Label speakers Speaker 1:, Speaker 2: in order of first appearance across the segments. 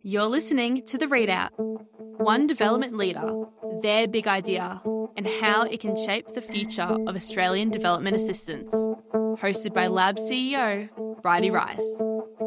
Speaker 1: You're listening to The Readout. One development leader, their big idea, and how it can shape the future of Australian development assistance. Hosted by Lab CEO, Bridie Rice.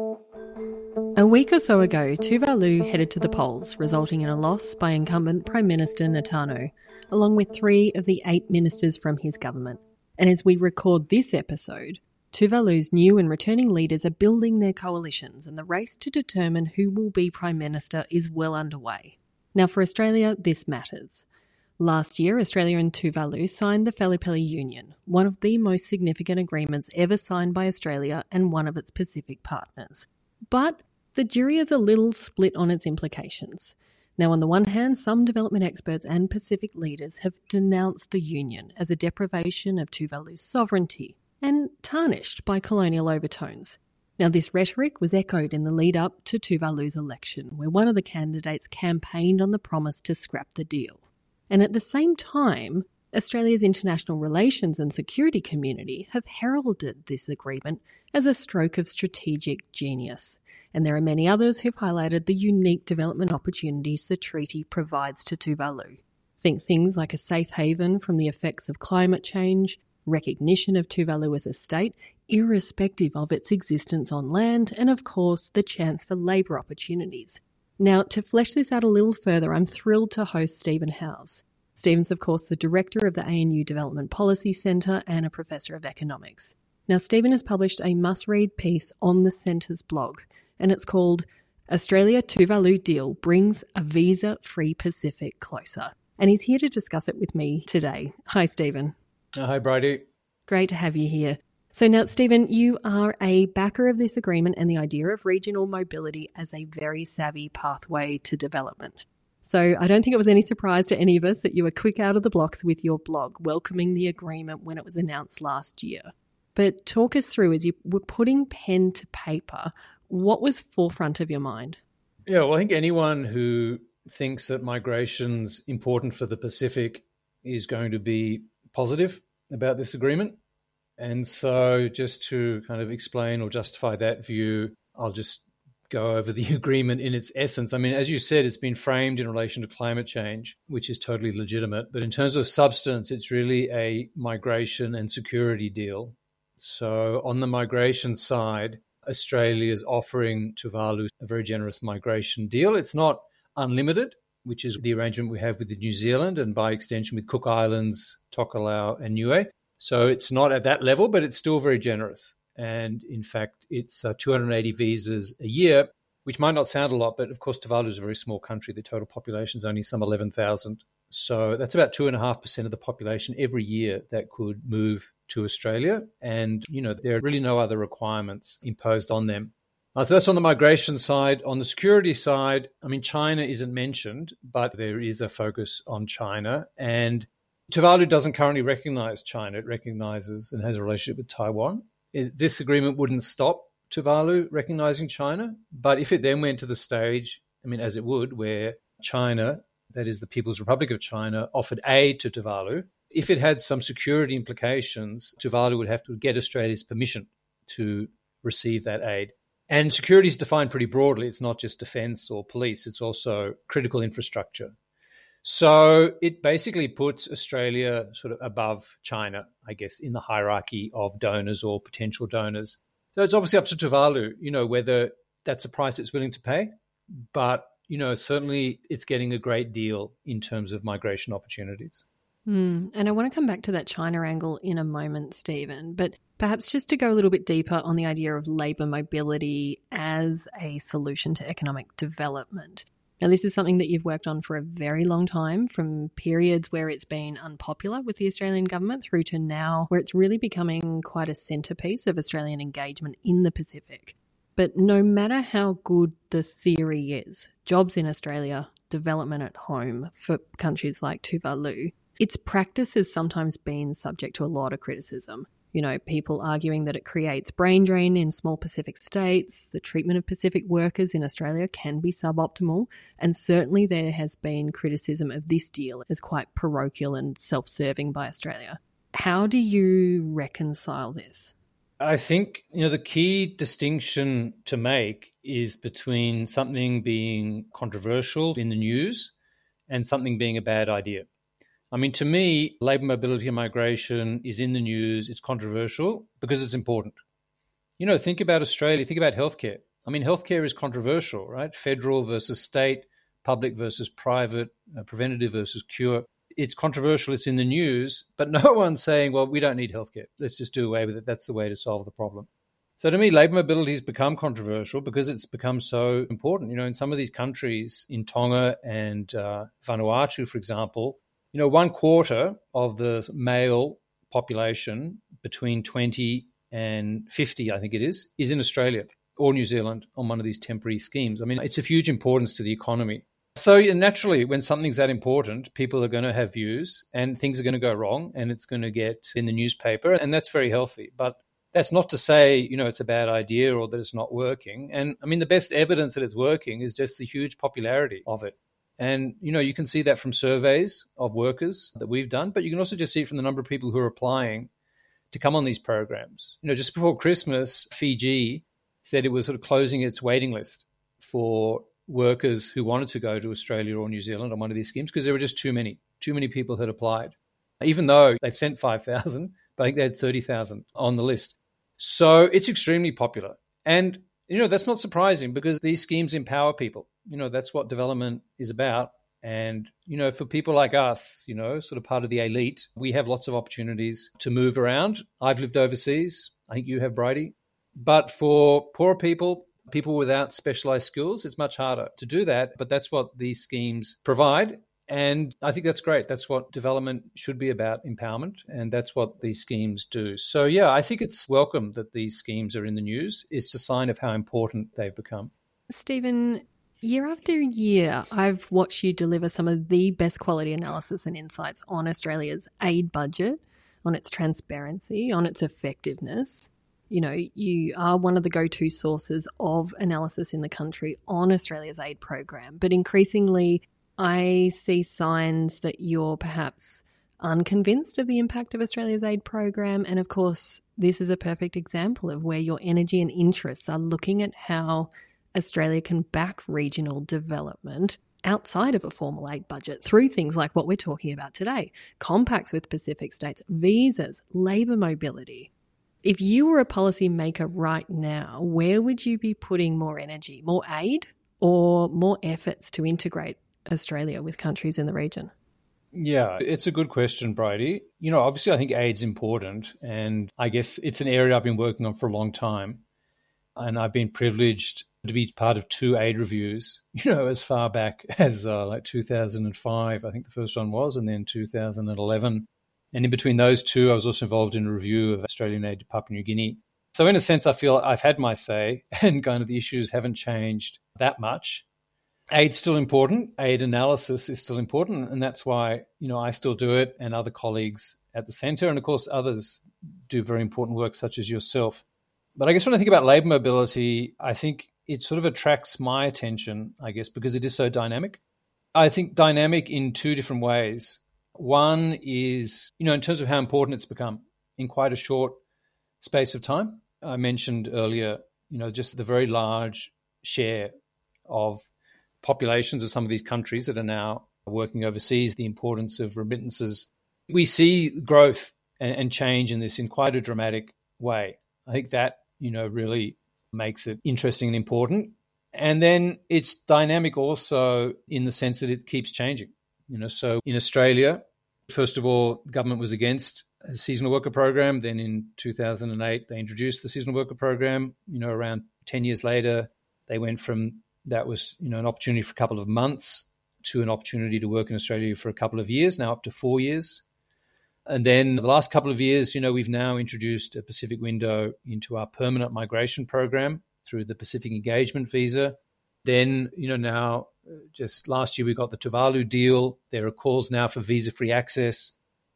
Speaker 2: A week or so ago, Tuvalu headed to the polls, resulting in a loss by incumbent Prime Minister Netano, along with 3 of the 8 ministers from his government. And as we record this episode, Tuvalu's new and returning leaders are building their coalitions, and the race to determine who will be Prime Minister is well underway. Now, for Australia, this matters. Last year, Australia and Tuvalu signed the Fellowpelli Union, one of the most significant agreements ever signed by Australia and one of its Pacific partners. But the jury is a little split on its implications. Now, on the one hand, some development experts and Pacific leaders have denounced the union as a deprivation of Tuvalu's sovereignty and tarnished by colonial overtones. Now, this rhetoric was echoed in the lead-up to Tuvalu's election, where one of the candidates campaigned on the promise to scrap the deal. And at the same time, Australia's international relations and security community have heralded this agreement as a stroke of strategic genius. And there are many others who've highlighted the unique development opportunities the treaty provides to Tuvalu. Think things like a safe haven from the effects of climate change, recognition of Tuvalu as a state, irrespective of its existence on land, and of course, the chance for labour opportunities. Now, to flesh this out a little further, I'm thrilled to host Stephen Howes. Stephen's, of course, the director of the ANU Development Policy Centre and a professor of economics. Now, Stephen has published a must-read piece on the Centre's blog, and it's called Australia-Tuvalu Deal Brings a Visa-Free Pacific Closer. And he's here to discuss it with me today. Hi, Stephen.
Speaker 3: Hi, Bridie.
Speaker 2: Great to have you here. So now, Stephen, you are a backer of this agreement and the idea of regional mobility as a very savvy pathway to development. So I don't think it was any surprise to any of us that you were quick out of the blocks with your blog, welcoming the agreement when it was announced last year. But talk us through, as you were putting pen to paper, what was forefront of your mind?
Speaker 3: Yeah, well, I think anyone who thinks that migration's important for the Pacific is going to be positive about this agreement. And so just to kind of explain or justify that view, I'll just go over the agreement in its essence. I mean, as you said, it's been framed in relation to climate change, which is totally legitimate. But in terms of substance, it's really a migration and security deal. So on the migration side, Australia is offering Tuvalu a very generous migration deal. It's not unlimited, which is the arrangement we have with New Zealand and by extension with Cook Islands, Tokelau and Niue. So it's not at that level, but it's still very generous. And in fact, it's 280 visas a year, which might not sound a lot, but of course, Tuvalu is a very small country. The total population is only some 11,000. So that's about 2.5% of the population every year that could move to Australia. And, you know, there are really no other requirements imposed on them. So that's on the migration side. On the security side, I mean, China isn't mentioned, but there is a focus on China. And Tuvalu doesn't currently recognize China. It recognizes and has a relationship with Taiwan. This agreement wouldn't stop Tuvalu recognizing China. But if it then went to the stage, I mean, as it would, where China, that is the People's Republic of China, offered aid to Tuvalu, if it had some security implications, Tuvalu would have to get Australia's permission to receive that aid. And security is defined pretty broadly. It's not just defence or police. It's also critical infrastructure. So it basically puts Australia sort of above China, I guess, in the hierarchy of donors or potential donors. So it's obviously up to Tuvalu, you know, whether that's a price it's willing to pay. But, you know, certainly it's getting a great deal in terms of migration opportunities.
Speaker 2: And I want to come back to that China angle in a moment, Stephen, but perhaps just to go a little bit deeper on the idea of labour mobility as a solution to economic development. Now, this is something that you've worked on for a very long time, from periods where it's been unpopular with the Australian government through to now where it's really becoming quite a centrepiece of Australian engagement in the Pacific. But no matter how good the theory is, jobs in Australia, development at home for countries like Tuvalu, its practice has sometimes been subject to a lot of criticism. You know, people arguing that it creates brain drain in small Pacific states, the treatment of Pacific workers in Australia can be suboptimal, and certainly there has been criticism of this deal as quite parochial and self-serving by Australia. How do you reconcile this?
Speaker 3: I think, the key distinction to make is between something being controversial in the news and something being a bad idea. I mean, to me, labour mobility and migration is in the news. It's controversial because it's important. Think about Australia, think about healthcare. I mean, healthcare is controversial, right? Federal versus state, public versus private, preventative versus cure. It's controversial, it's in the news, but no one's saying, well, we don't need healthcare. Let's just do away with it. That's the way to solve the problem. So to me, labour mobility has become controversial because it's become so important. In some of these countries, in Tonga and Vanuatu, for example, 1/4 of the male population between 20 and 50, I think it is in Australia or New Zealand on one of these temporary schemes. I mean, it's of huge importance to the economy. So naturally, when something's that important, people are going to have views and things are going to go wrong and it's going to get in the newspaper, and that's very healthy. But that's not to say, it's a bad idea or that it's not working. And I mean, the best evidence that it's working is just the huge popularity of it. And, you can see that from surveys of workers that we've done, but you can also just see it from the number of people who are applying to come on these programs. Just before Christmas, Fiji said it was sort of closing its waiting list for workers who wanted to go to Australia or New Zealand on one of these schemes because there were just too many people had applied, even though they've sent 5,000, but I think they had 30,000 on the list. So it's extremely popular. And, that's not surprising because these schemes empower people. That's what development is about. And, for people like us, sort of part of the elite, we have lots of opportunities to move around. I've lived overseas. I think you have, Bridie. But for poor people without specialized skills, it's much harder to do that. But that's what these schemes provide. And I think that's great. That's what development should be about, empowerment. And that's what these schemes do. So, yeah, I think it's welcome that these schemes are in the news. It's a sign of how important they've become.
Speaker 2: Stephen, year after year, I've watched you deliver some of the best quality analysis and insights on Australia's aid budget, on its transparency, on its effectiveness. You are one of the go-to sources of analysis in the country on Australia's aid program. But increasingly, I see signs that you're perhaps unconvinced of the impact of Australia's aid program. And of course, this is a perfect example of where your energy and interests are looking at how Australia can back regional development outside of a formal aid budget through things like what we're talking about today, compacts with Pacific states, visas, labour mobility. If you were a policymaker right now, where would you be putting more energy, more aid or more efforts to integrate Australia with countries in the region?
Speaker 3: Yeah, it's a good question, Bridie. Obviously I think aid's important, and I guess it's an area I've been working on for a long time. And I've been privileged to be part of 2 aid reviews, as far back as like 2005, I think the first one was, and then 2011. And in between those 2, I was also involved in a review of Australian aid to Papua New Guinea. So in a sense, I feel I've had my say and kind of the issues haven't changed that much. Aid's still important. Aid analysis is still important. And that's why, I still do it and other colleagues at the centre. And of course, others do very important work such as yourself. But I guess when I think about labour mobility, I think it sort of attracts my attention, I guess, because it is so dynamic. I think dynamic in 2 different ways. One is, in terms of how important it's become in quite a short space of time. I mentioned earlier, just the very large share of populations of some of these countries that are now working overseas, the importance of remittances. We see growth and change in this in quite a dramatic way. I think that, really makes it interesting and important. And then it's dynamic also in the sense that it keeps changing. So in Australia, first of all, the government was against a seasonal worker program. Then in 2008, they introduced the seasonal worker program. Around 10 years later, they went from that was, an opportunity for a couple of months to an opportunity to work in Australia for a couple of years, now up to 4 years. And then the last couple of years, we've now introduced a Pacific window into our permanent migration program through the Pacific Engagement Visa. Then, now just last year we got the Tuvalu deal. There are calls now for visa-free access.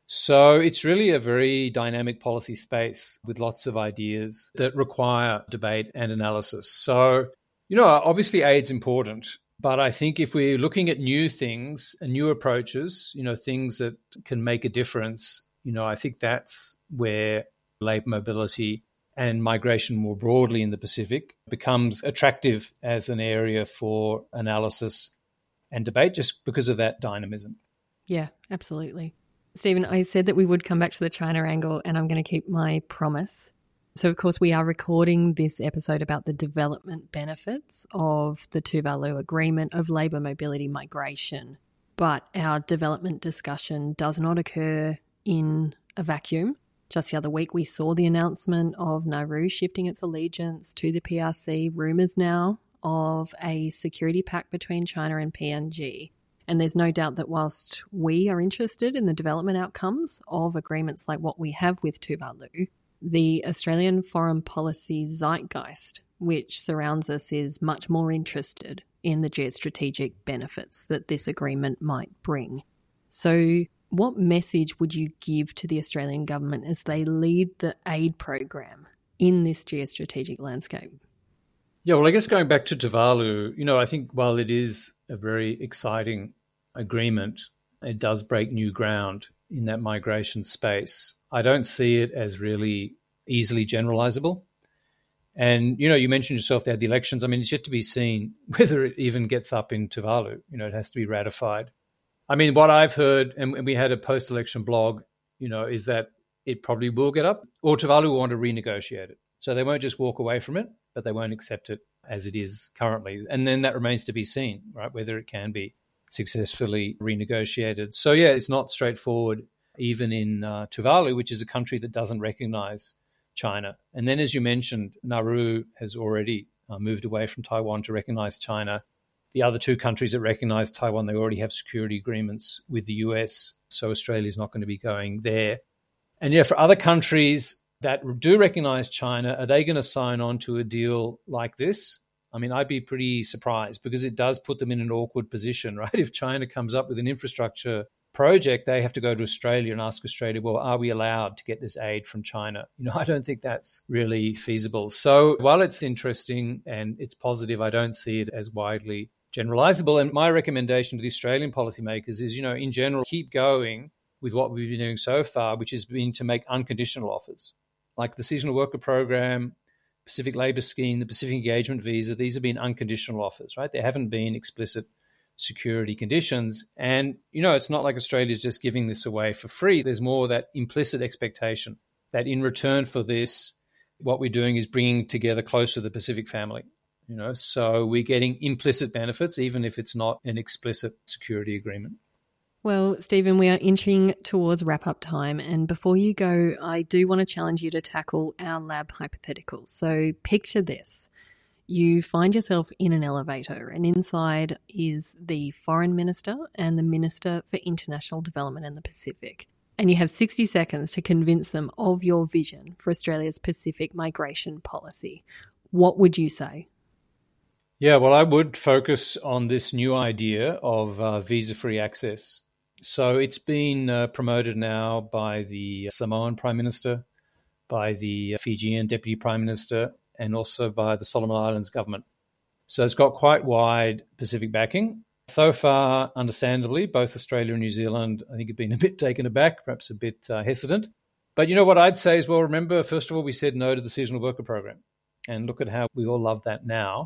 Speaker 3: So it's really a very dynamic policy space with lots of ideas that require debate and analysis. So, obviously aid's important. But I think if we're looking at new things and new approaches, things that can make a difference, I think that's where labour mobility and migration more broadly in the Pacific becomes attractive as an area for analysis and debate just because of that dynamism.
Speaker 2: Yeah, absolutely. Stephen, I said that we would come back to the China angle, and I'm going to keep my promise. So, of course, we are recording this episode about the development benefits of the Tuvalu Agreement of labour mobility migration. But our development discussion does not occur in a vacuum. Just the other week, we saw the announcement of Nauru shifting its allegiance to the PRC, rumours now of a security pact between China and PNG. And there's no doubt that whilst we are interested in the development outcomes of agreements like what we have with Tuvalu, the Australian foreign policy zeitgeist, which surrounds us, is much more interested in the geostrategic benefits that this agreement might bring. So what message would you give to the Australian government as they lead the aid program in this geostrategic landscape?
Speaker 3: Yeah, well, I guess going back to Tuvalu, I think while it is a very exciting agreement, it does break new ground in that migration space. I don't see it as really easily generalizable. And, you mentioned yourself there, the elections. I mean, it's yet to be seen whether it even gets up in Tuvalu. It has to be ratified. I mean, what I've heard, and we had a post-election blog, is that it probably will get up, or Tuvalu will want to renegotiate it. So they won't just walk away from it, but they won't accept it as it is currently. And then that remains to be seen, right, whether it can be successfully renegotiated. So, yeah, it's not straightforward, even in Tuvalu, which is a country that doesn't recognize China. And then, as you mentioned, Nauru has already moved away from Taiwan to recognize China. The other two countries that recognize Taiwan, they already have security agreements with the US, so Australia is not going to be going there. And, yeah, for other countries that do recognize China, are they going to sign on to a deal like this? I mean, I'd be pretty surprised because it does put them in an awkward position, right? If China comes up with an infrastructure project, they have to go to Australia and ask Australia, well, are we allowed to get this aid from China? I don't think that's really feasible. So while it's interesting and it's positive, I don't see it as widely generalizable. And my recommendation to the Australian policymakers is, in general, keep going with what we've been doing so far, which has been to make unconditional offers. Like the seasonal worker program, Pacific Labour Scheme, the Pacific Engagement Visa, these have been unconditional offers, right? There haven't been explicit security conditions. And, it's not like Australia's just giving this away for free. There's more that implicit expectation that in return for this, what we're doing is bringing together closer the Pacific family. So we're getting implicit benefits, even if it's not an explicit security agreement.
Speaker 2: Well, Stephen, we are inching towards wrap-up time. And before you go, I do want to challenge you to tackle our lab hypothetical. So picture this. You find yourself in an elevator, and inside is the Foreign Minister and the Minister for International Development in the Pacific. And you have 60 seconds to convince them of your vision for Australia's Pacific migration policy. What would you say?
Speaker 3: Yeah, well, I would focus on this new idea of visa-free access. So it's been promoted now by the Samoan Prime Minister, by the Fijian Deputy Prime Minister, and also by the Solomon Islands government. So it's got quite wide Pacific backing. So far, understandably, both Australia and New Zealand, I think, have been a bit taken aback, perhaps a bit hesitant. But what I'd say is, well, remember, first of all, we said no to the seasonal worker program. And look at how we all love that now.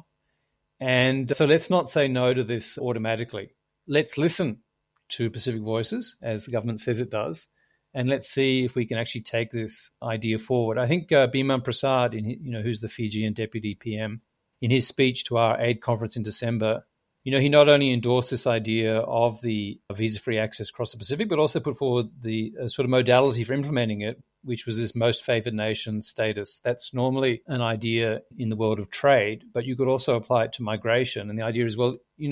Speaker 3: And so let's not say no to this automatically. Let's listen to Pacific Voices, as the government says it does, and let's see if we can actually take this idea forward. I think Biman Prasad, who's the Fijian Deputy PM, in his speech to our aid conference in December, he not only endorsed this idea of the visa-free access across the Pacific, but also put forward the sort of modality for implementing it, which was this most favored nation status. That's normally an idea in the world of trade, but you could also apply it to migration. And the idea is, well,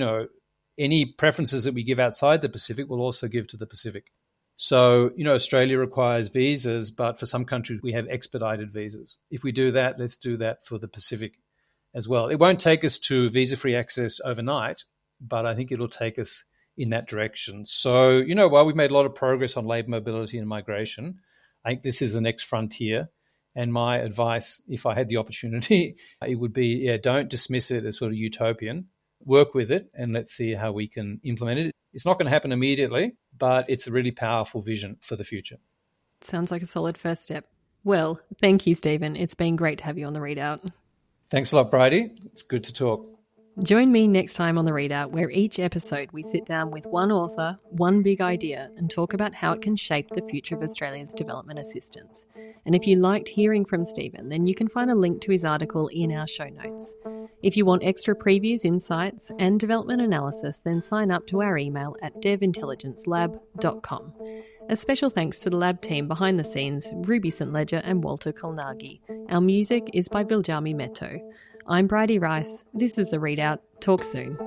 Speaker 3: any preferences that we give outside the Pacific we'll also give to the Pacific. So, Australia requires visas, but for some countries we have expedited visas. If we do that, let's do that for the Pacific as well. It won't take us to visa-free access overnight, but I think it'll take us in that direction. So, while we've made a lot of progress on labour mobility and migration, I think this is the next frontier. And my advice, if I had the opportunity, it would be, don't dismiss it as sort of utopian. Work with it and let's see how we can implement it. It's not going to happen immediately, but it's a really powerful vision for the future.
Speaker 2: Sounds like a solid first step. Well, thank you, Stephen. It's been great to have you on The Readout.
Speaker 3: Thanks a lot, Bridie. It's good to talk.
Speaker 2: Join me next time on The Readout, where each episode we sit down with one author, one big idea, and talk about how it can shape the future of Australia's development assistance. And if you liked hearing from Stephen, then you can find a link to his article in our show notes. If you want extra previews, insights, and development analysis, then sign up to our email at devintelligencelab.com. A special thanks to the lab team behind the scenes, Ruby St. Ledger and Walter Kolnagi. Our music is by Viljami Meto. I'm Bridie Rice. This is The Readout. Talk soon.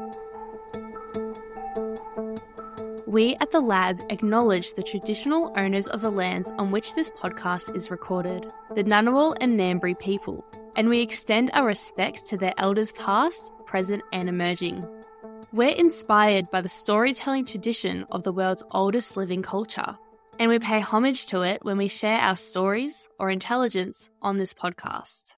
Speaker 1: We at the Lab acknowledge the traditional owners of the lands on which this podcast is recorded, the Ngunnawal and Ngambri people, and we extend our respects to their elders past, present and emerging. We're inspired by the storytelling tradition of the world's oldest living culture, and we pay homage to it when we share our stories or intelligence on this podcast.